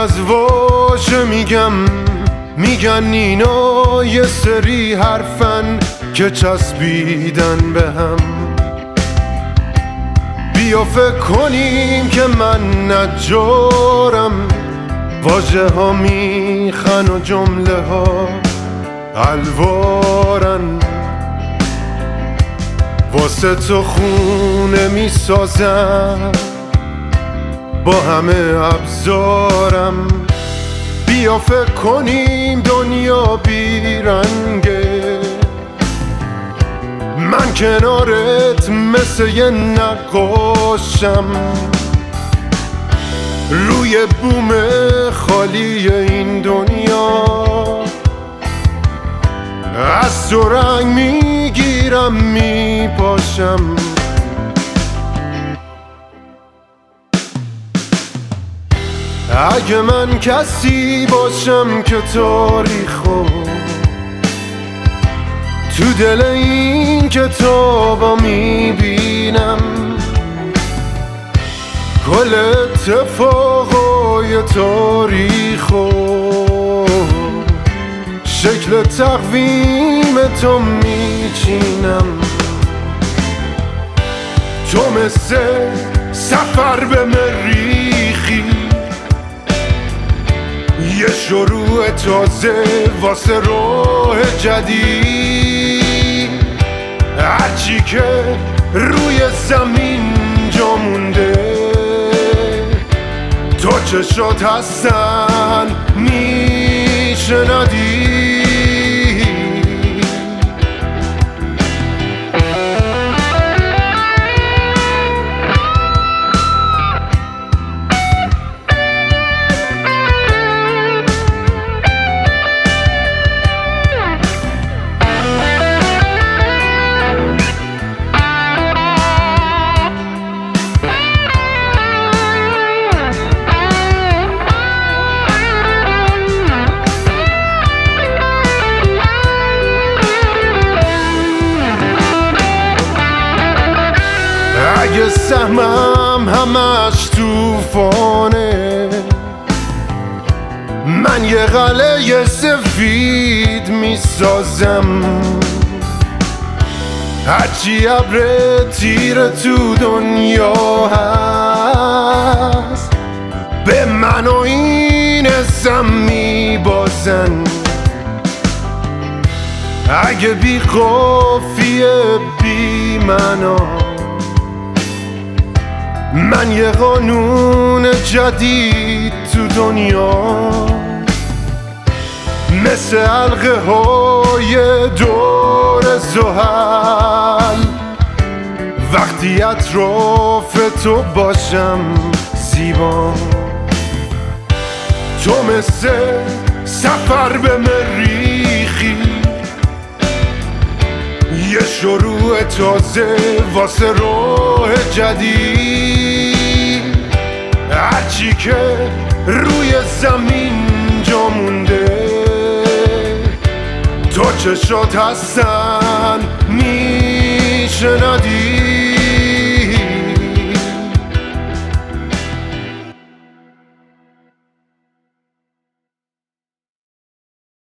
از واژه میگن اینا یه سری حرفن که چسبیدن به هم. بیا فکر کنیم که من نجارم، واژه ها میخن و جمله ها الوارن. واسه تو خونه میسازم با همه ابزارم. بیا فکر کنیم دنیا بیرنگه، من کنارت مثل یه نقاشم روی بوم خالی این دنیا. از تو رنگ میگیرم میپاشم، اگه من کسی باشم که تاریخو تو دل این کتابا میبینم، کل اتفاقای تاریخو شکل تقویم تو میچینم. تو مثل سفر به مریخی، یه شروع تازه واسه راه جدید. هرچی که روی زمین جا مونده تو چشات هستن میشه ندید. اگه سهمم همش توفانه، من یه قلعه سفید میسازم. هرچی ابر تیر تو دنیا هست به من و این اسم میبازن. اگه بی قافیه بی معنا، من یه قانون جدید تو دنیا مثل حلقه های دور زحل. وقتی اطراف تو باشم زیبا، تو مثل سفر به مریخی، یه شروع تازه واسه راه جدید. هرچی که روی زمین جا مونده تو چشات هستن